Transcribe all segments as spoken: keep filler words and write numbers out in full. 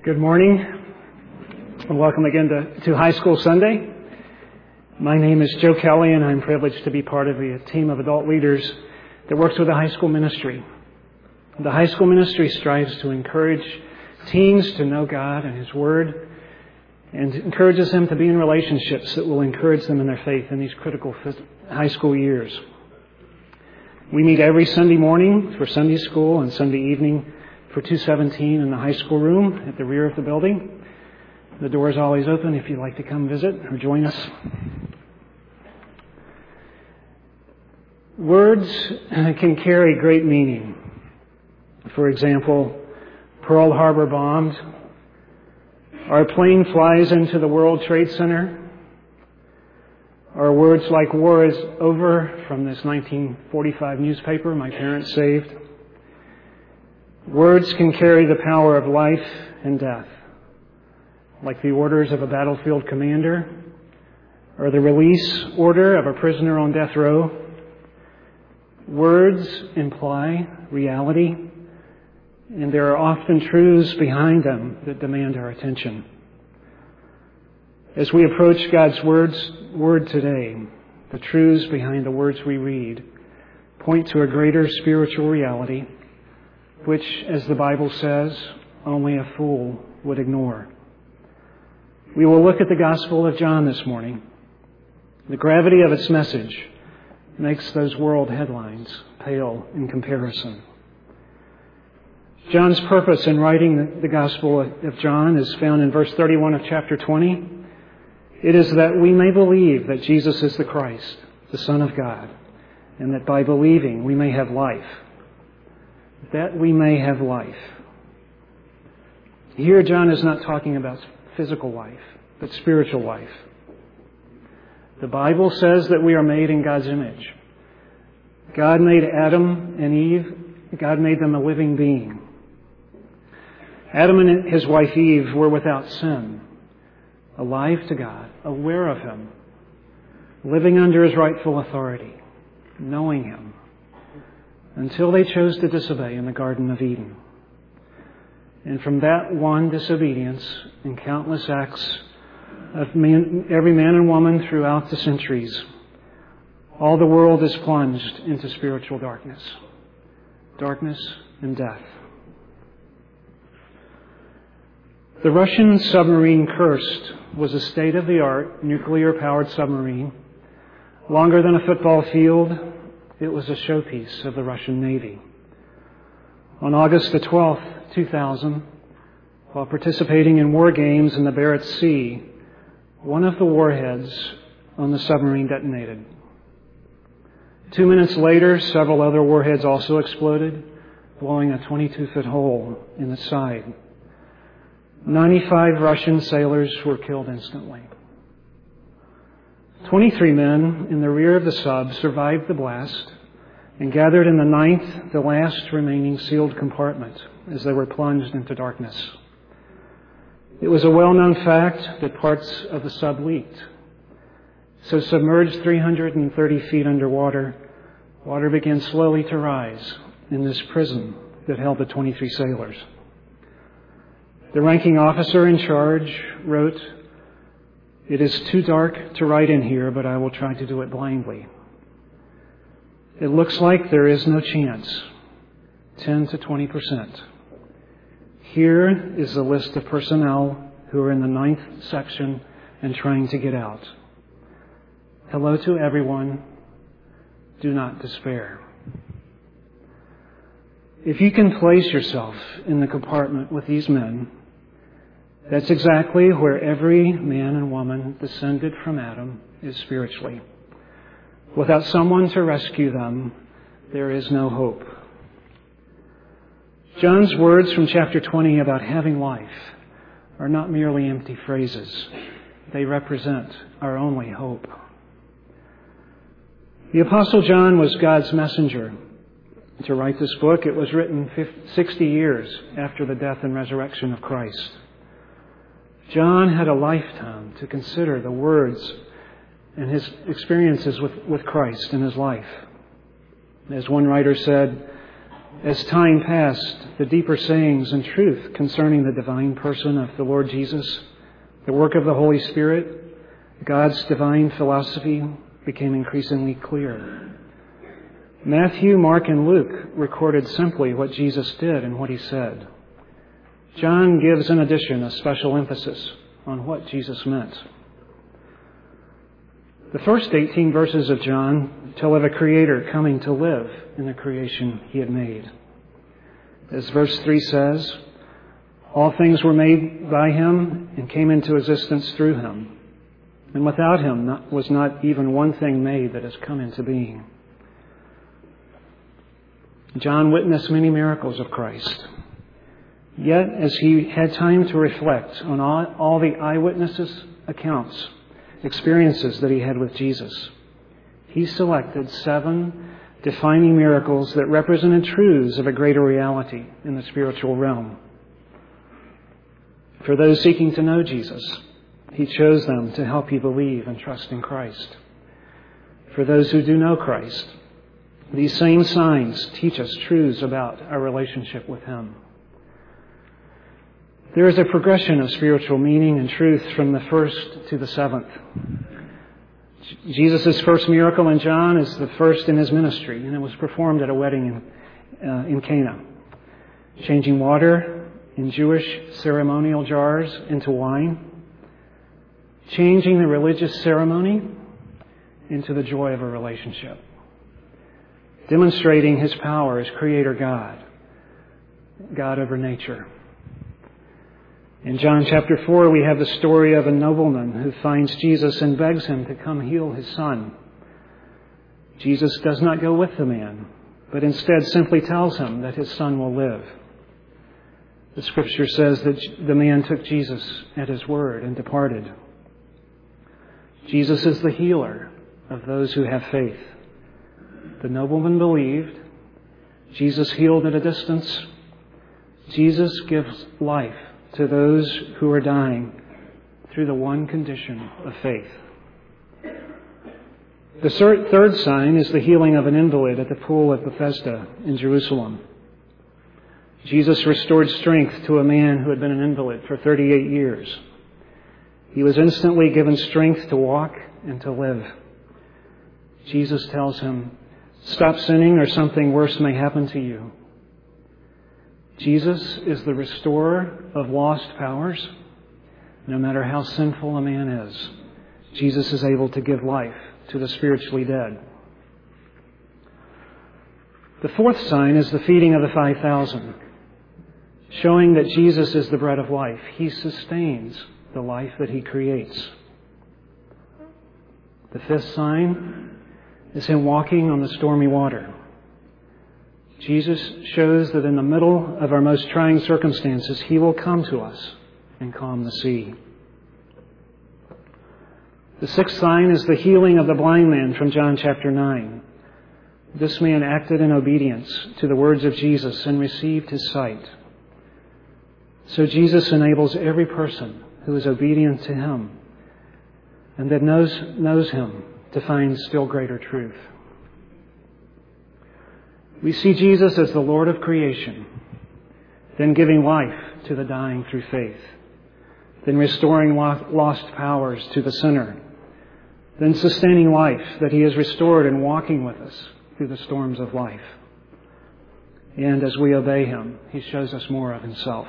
Good morning, and welcome again to, to High School Sunday. My name is Joe Kelly, and I'm privileged to be part of a team of adult leaders that works with the high school ministry. The high school ministry strives to encourage teens to know God and His Word, and encourages them to be in relationships that will encourage them in their faith in these critical high school years. We meet every Sunday morning for Sunday school and Sunday evening for two seventeen in the high school room at the rear of the building. The door is always open if you'd like to come visit or join us. Words can carry great meaning. For example, Pearl Harbor bombed. Our plane flies into the World Trade Center. Our words like war is over from this nineteen forty-five newspaper my parents saved. Words can carry the power of life and death, like the orders of a battlefield commander or the release order of a prisoner on death row. Words imply reality, and there are often truths behind them that demand our attention. As we approach God's words, word today, the truths behind the words we read point to a greater spiritual reality, which, as the Bible says, only a fool would ignore. We will look at the Gospel of John this morning. The gravity of its message makes those world headlines pale in comparison. John's purpose in writing the Gospel of John is found in verse thirty-one of chapter twenty. It is that we may believe that Jesus is the Christ, the Son of God, and that by believing we may have life. That we may have life. Here, John is not talking about physical life, but spiritual life. The Bible says that we are made in God's image. God made Adam and Eve. God made them a living being. Adam and his wife Eve were without sin, alive to God, aware of Him, living under His rightful authority, knowing Him, until they chose to disobey in the Garden of Eden. And from that one disobedience and countless acts of man, every man and woman throughout the centuries, all the world is plunged into spiritual darkness, darkness and death. The Russian submarine Kursk was a state-of-the-art nuclear-powered submarine, longer than a football field. It was a showpiece of the Russian Navy. On August the twelfth, two thousand, while participating in war games in the Barents Sea, one of the warheads on the submarine detonated. Two minutes later, several other warheads also exploded, blowing a twenty-two foot hole in the side. ninety-five Russian sailors were killed instantly. twenty-three men in the rear of the sub survived the blast and gathered in the ninth, the last remaining sealed compartment, as they were plunged into darkness. It was a well-known fact that parts of the sub leaked. So submerged three hundred thirty feet underwater, water began slowly to rise in this prison that held the twenty-three sailors. The ranking officer in charge wrote, "It is too dark to write in here, but I will try to do it blindly. It looks like there is no chance, ten to twenty percent. Here is the list of personnel who are in the ninth section and trying to get out. Hello to everyone. Do not despair." If you can place yourself in the compartment with these men, that's exactly where every man and woman descended from Adam is spiritually. Without someone to rescue them, there is no hope. John's words from chapter twenty about having life are not merely empty phrases. They represent our only hope. The Apostle John was God's messenger to write this book. It was written sixty years after the death and resurrection of Christ. John had a lifetime to consider the words and his experiences with, with Christ in his life. As one writer said, As time passed, the deeper sayings and truth concerning the divine person of the Lord Jesus, the work of the Holy Spirit, God's divine philosophy became increasingly clear. Matthew, Mark, and Luke recorded simply what Jesus did and what he said. John gives, in addition, a special emphasis on what Jesus meant. The first eighteen verses of John tell of a Creator coming to live in the creation he had made. As verse three says, all things were made by him and came into existence through him. And without him not, was not even one thing made that has come into being. John witnessed many miracles of Christ. Yet, as he had time to reflect on all, all the eyewitnesses' accounts, experiences that he had with Jesus, he selected seven defining miracles that represented truths of a greater reality in the spiritual realm. For those seeking to know Jesus, he chose them to help you believe and trust in Christ. For those who do know Christ, these same signs teach us truths about our relationship with him. There is a progression of spiritual meaning and truth from the first to the seventh. Jesus' first miracle in John is the first in his ministry, and it was performed at a wedding in, uh, in Cana, changing water in Jewish ceremonial jars into wine, changing the religious ceremony into the joy of a relationship, demonstrating his power as Creator God, God over nature. In John chapter four, we have the story of a nobleman who finds Jesus and begs him to come heal his son. Jesus does not go with the man, but instead simply tells him that his son will live. The scripture says that the man took Jesus at his word and departed. Jesus is the healer of those who have faith. The nobleman believed. Jesus healed at a distance. Jesus gives life to those who are dying through the one condition of faith. The third sign is the healing of an invalid at the pool of Bethesda in Jerusalem. Jesus restored strength to a man who had been an invalid for thirty-eight years. He was instantly given strength to walk and to live. Jesus tells him, "Stop sinning or something worse may happen to you." Jesus is the restorer of lost powers. No matter how sinful a man is, Jesus is able to give life to the spiritually dead. The fourth sign is the feeding of the five thousand, showing that Jesus is the bread of life. He sustains the life that he creates. The fifth sign is him walking on the stormy water. Jesus shows that in the middle of our most trying circumstances, he will come to us and calm the sea. The sixth sign is the healing of the blind man from John chapter nine. This man acted in obedience to the words of Jesus and received his sight. So Jesus enables every person who is obedient to him and that knows, knows him to find still greater truth. We see Jesus as the Lord of creation, then giving life to the dying through faith, then restoring lost powers to the sinner, then sustaining life that he has restored and walking with us through the storms of life. And as we obey him, he shows us more of himself.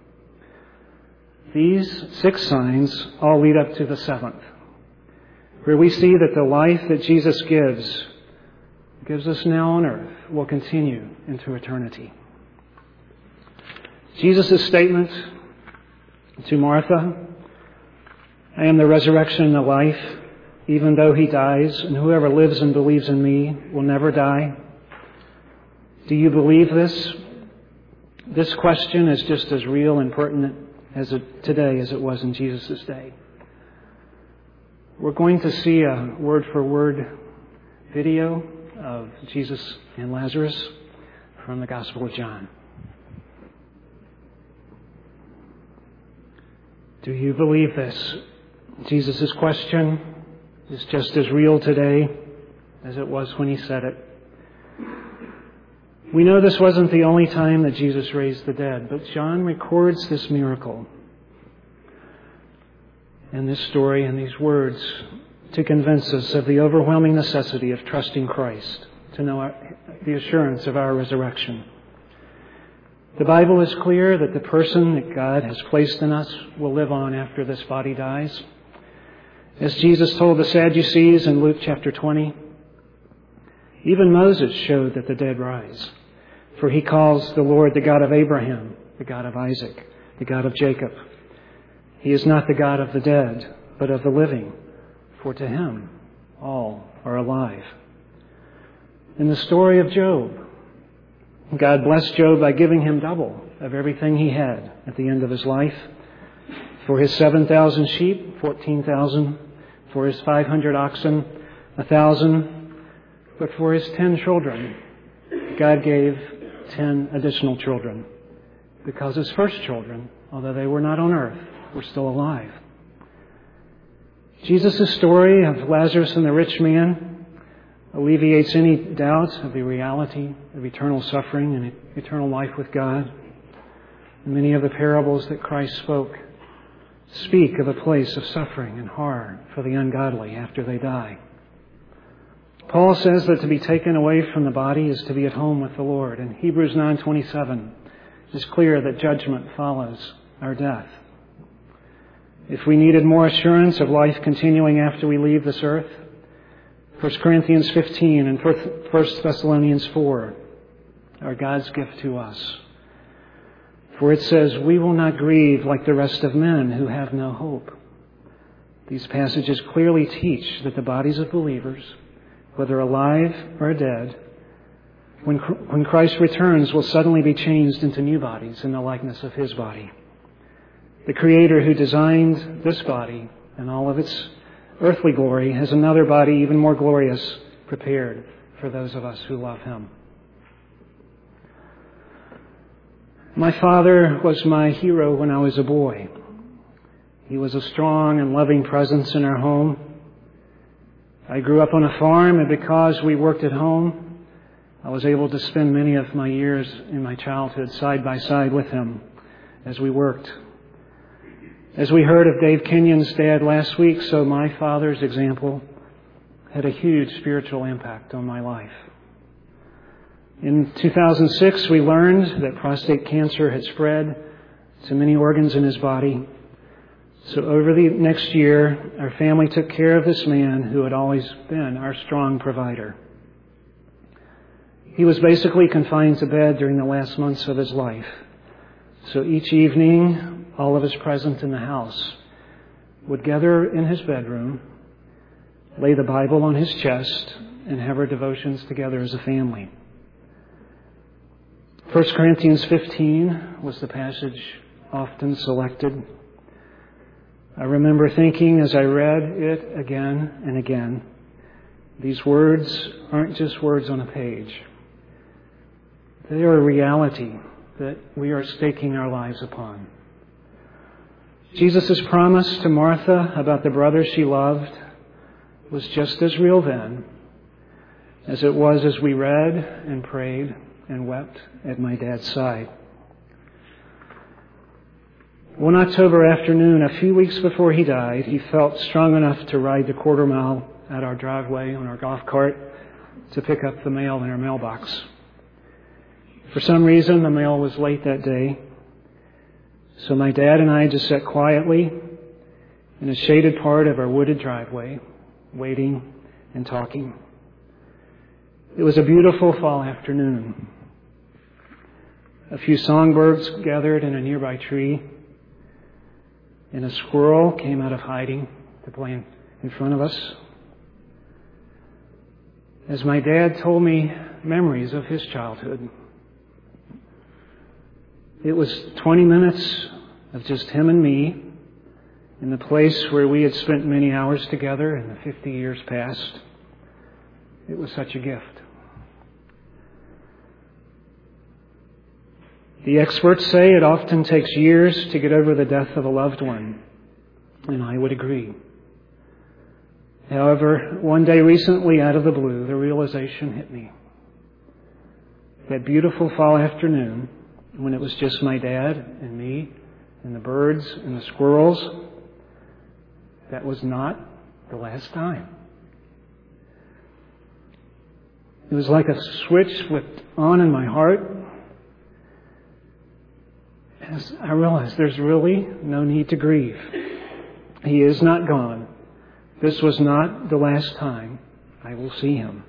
These six signs all lead up to the seventh, where we see that the life that Jesus gives gives us now on earth will continue into eternity. Jesus' statement to Martha, "I am the resurrection and the life. Even though he dies, and whoever lives and believes in me will never die." Do you believe this? This question is just as real and pertinent as it, today as it was in Jesus' day. We're going to see a word-for-word video of Jesus and Lazarus from the Gospel of John. Do you believe this? Jesus' question is just as real today as it was when he said it. We know this wasn't the only time that Jesus raised the dead, but John records this miracle and this story and these words to convince us of the overwhelming necessity of trusting Christ, to know our, the assurance of our resurrection. The Bible is clear that the person that God has placed in us will live on after this body dies. As Jesus told the Sadducees in Luke chapter twenty, even Moses showed that the dead rise. For he calls the Lord the God of Abraham, the God of Isaac, the God of Jacob. He is not the God of the dead, but of the living. For to him all are alive. In the story of Job, God blessed Job by giving him double of everything he had at the end of his life. For his seven thousand sheep, fourteen thousand. For his five hundred oxen, one thousand. But for his ten children, God gave ten additional children. Because his first children, although they were not on earth, were still alive. Jesus' story of Lazarus and the rich man alleviates any doubt of the reality of eternal suffering and eternal life with God. And many of the parables that Christ spoke speak of a place of suffering and horror for the ungodly after they die. Paul says that to be taken away from the body is to be at home with the Lord. And Hebrews nine twenty-seven is clear that judgment follows our death. If we needed more assurance of life continuing after we leave this earth, First Corinthians fifteen and First Thessalonians four are God's gift to us. For it says, we will not grieve like the rest of men who have no hope. These passages clearly teach that the bodies of believers, whether alive or dead, when, when Christ returns, will suddenly be changed into new bodies in the likeness of his body. The Creator who designed this body and all of its earthly glory has another body even more glorious prepared for those of us who love him. My father was my hero when I was a boy. He was a strong and loving presence in our home. I grew up on a farm, and because we worked at home, I was able to spend many of my years in my childhood side by side with him as we worked. As we heard of Dave Kenyon's dad last week, so my father's example had a huge spiritual impact on my life. In two thousand six, we learned that prostate cancer had spread to many organs in his body. So over the next year, our family took care of this man who had always been our strong provider. He was basically confined to bed during the last months of his life. So each evening, all of us present in the house would gather in his bedroom, lay the Bible on his chest, and have our devotions together as a family. First Corinthians fifteen was the passage often selected. I remember thinking as I read it again and again, these words aren't just words on a page. They are a reality that we are staking our lives upon. Jesus' promise to Martha about the brother she loved was just as real then as it was as we read and prayed and wept at my dad's side. One October afternoon, a few weeks before he died, he felt strong enough to ride the quarter mile at our driveway on our golf cart to pick up the mail in our mailbox. For some reason, the mail was late that day, so my dad and I just sat quietly in a shaded part of our wooded driveway, waiting and talking. It was a beautiful fall afternoon. A few songbirds gathered in a nearby tree, and a squirrel came out of hiding to play in front of us. As my dad told me memories of his childhood, it was twenty minutes of just him and me in the place where we had spent many hours together in the fifty years past. It was such a gift. The experts say it often takes years to get over the death of a loved one, and I would agree. However, one day recently, out of the blue, the realization hit me. that beautiful fall afternoon when it was just my dad and me and the birds and the squirrels, that was not the last time. It was like a switch flipped on in my heart as I realized there's really no need to grieve. He is not gone. This was not the last time I will see him.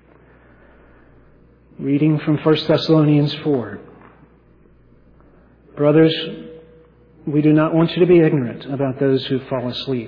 Reading from First Thessalonians four. Brothers, we do not want you to be ignorant about those who fall asleep,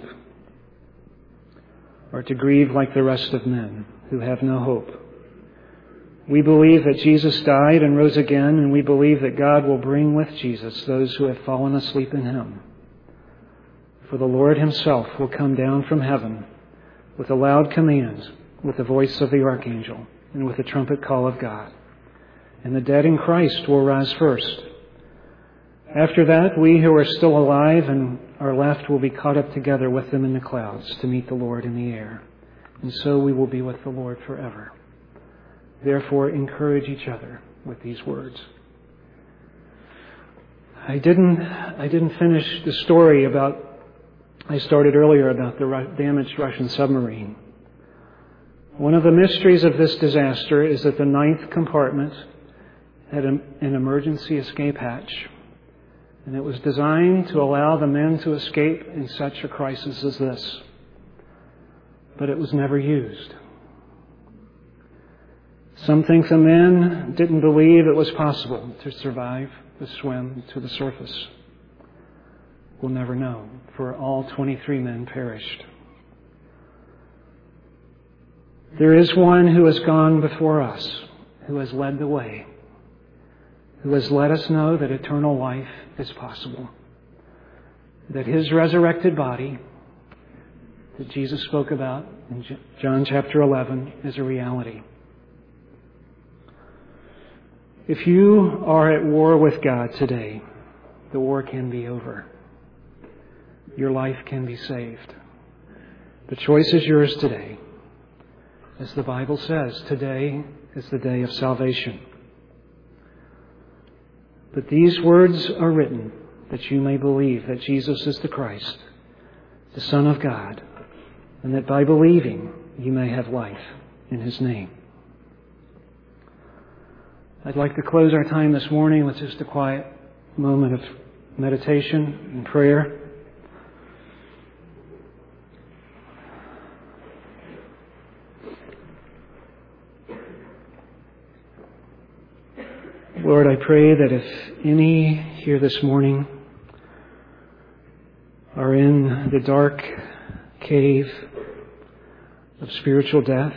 or to grieve like the rest of men who have no hope. We believe that Jesus died and rose again, and we believe that God will bring with Jesus those who have fallen asleep in him. For the Lord himself will come down from heaven with a loud command, with the voice of the archangel, and with the trumpet call of God. And the dead in Christ will rise first. After that, we who are still alive and are left will be caught up together with them in the clouds to meet the Lord in the air. And so we will be with the Lord forever. Therefore, encourage each other with these words. I didn't, I didn't finish the story about, I started earlier about the damaged Russian submarine. One of the mysteries of this disaster is that the ninth compartment had an emergency escape hatch, and it was designed to allow the men to escape in such a crisis as this. But it was never used. Some think the men didn't believe it was possible to survive the swim to the surface. We'll never know, for all twenty-three men perished. There is one who has gone before us, who has led the way, who has let us know that eternal life is possible, that his resurrected body that Jesus spoke about in John chapter eleven is a reality. If you are at war with God today, the war can be over. Your life can be saved. The choice is yours today. As the Bible says, today is the day of salvation. But these words are written that you may believe that Jesus is the Christ, the Son of God, and that by believing you may have life in his name. I'd like to close our time this morning with just a quiet moment of meditation and prayer. Lord, I pray that if any here this morning are in the dark cave of spiritual death,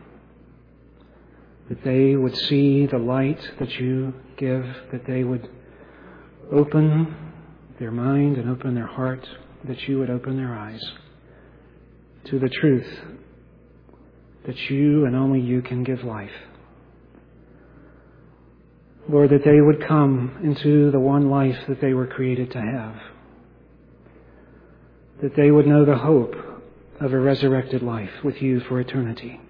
that they would see the light that you give, that they would open their mind and open their heart, that you would open their eyes to the truth that you and only you can give life. Lord, that they would come into the one life that they were created to have. That they would know the hope of a resurrected life with you for eternity.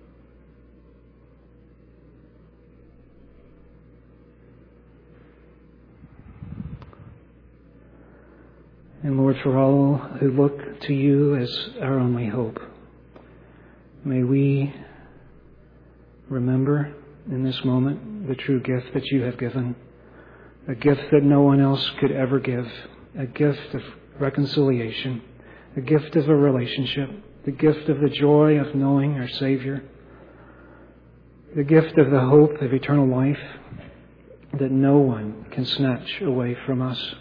And Lord, for all who look to you as our only hope, may we remember in this moment the true gift that you have given, a gift that no one else could ever give, a gift of reconciliation, a gift of a relationship, the gift of the joy of knowing our Savior, the gift of the hope of eternal life that no one can snatch away from us.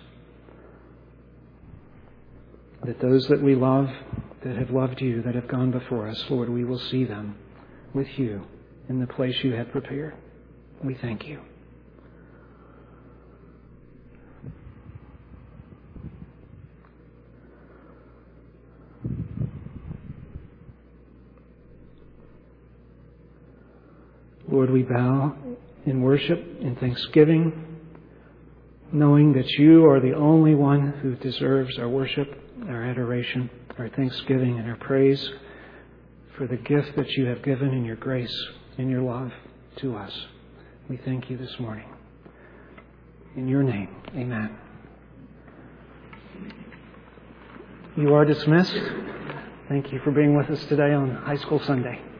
That those that we love, that have loved you, that have gone before us, Lord, we will see them with you in the place you have prepared. We thank you. Lord, we bow in worship and thanksgiving, knowing that you are the only one who deserves our worship, our adoration, our thanksgiving, and our praise for the gift that you have given in your grace, in your love to us. We thank you this morning. In your name, amen. You are dismissed. Thank you for being with us today on High School Sunday.